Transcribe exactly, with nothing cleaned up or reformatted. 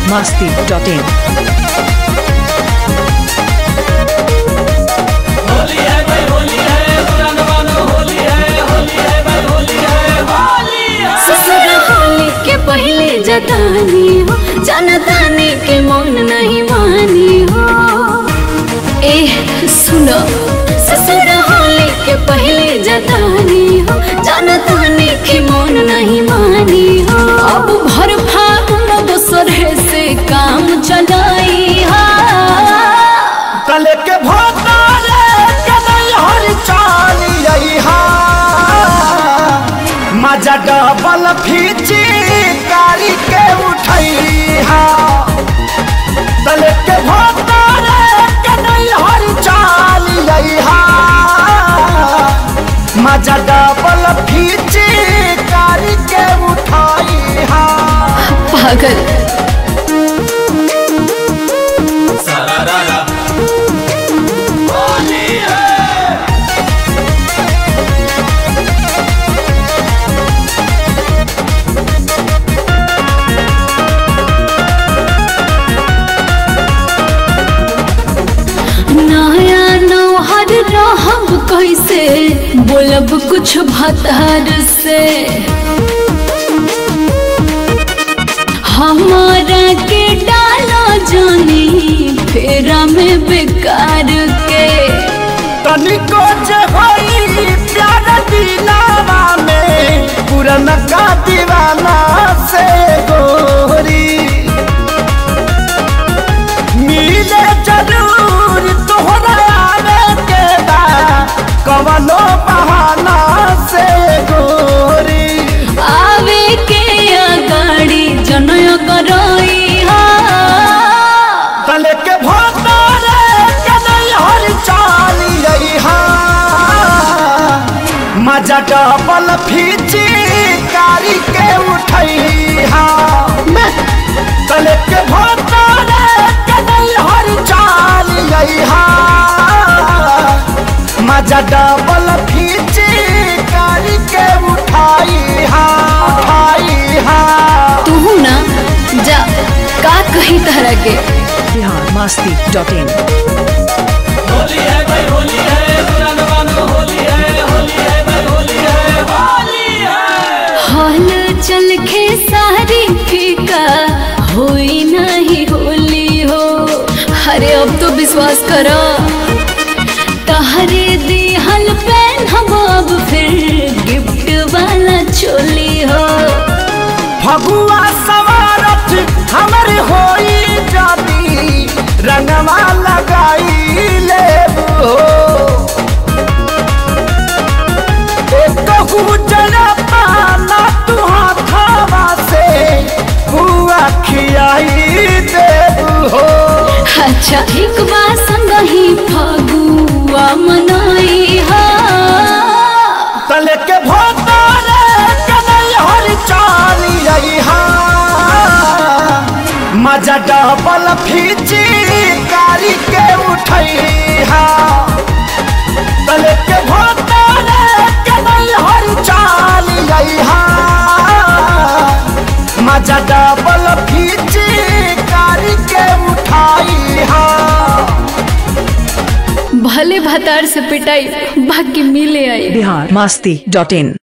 masti dot in. Holi है भाई होली है पुराना वालों होली है होली है भाई होली है होली है। ससुर होली के पहले जतानी हो जनतानी के मन नहीं मानी हो। ए सुनो ससुर होली के पहले जतानी हो जनतानी के मन नहीं मानी हो। अब भर फागुन दोसर से काम चलाई हा तले के भोतारे के नहीं हर चाली आई हा मजा डबल फीची गाड़ी के उठाई हा तले के भोतारे के नहीं हर चाली आई हा मजा डबल फीची गाड़ी के उठाई हा पागल। नया नौहर रहब कैसे बोलब कुछ भतार से हमारा के डाला जानी फेरा में बेकार के तनिको जे होई प्यार दिलावा में पुरन का दीवाना से गोरी मिले जरूर तोहरा आवे के बा कवनो बहाना से गोरी आवे के गाड़ी जनय करई हा तले के भोतारे के नहीं हर चाली आई हा मजा डबल फीची गाड़ी के उठाई हा तले के भोतारे के नहीं हर चाली आई हा मजा डबल फीची गाड़ी के उठाई हा उठाई हा तू ना जा का कही तरह के Bihar masti dot in. Holi है भाई होली है पुराना वालों होली है होली है भाई होली है होली है। हाल चल के सारी फीका होई नहीं होली हो। अरे अब तो विश्वास करो तहरे दिहल पेन हम अब फिर गिफ्ट वाला चोली हो। फगुआ सवारत हमर होई जाती रंगवा लगाई लेबो एक गुजरा पाना तू हाथवा से हुआ खियाई देबो अच्छा एक बार संग ही फगुआ मनाई हा तले के भोतारे के नहीं हर चाली आई हा मजा डबल फीची गाड़ी के उठाई हा तले के भोतारे के नहीं हर चाली आई हा मजा डबल फीची गाड़ी के उठाई हा भले भतार से पिटाई बाकी मिले आई। Bihar masti dot in.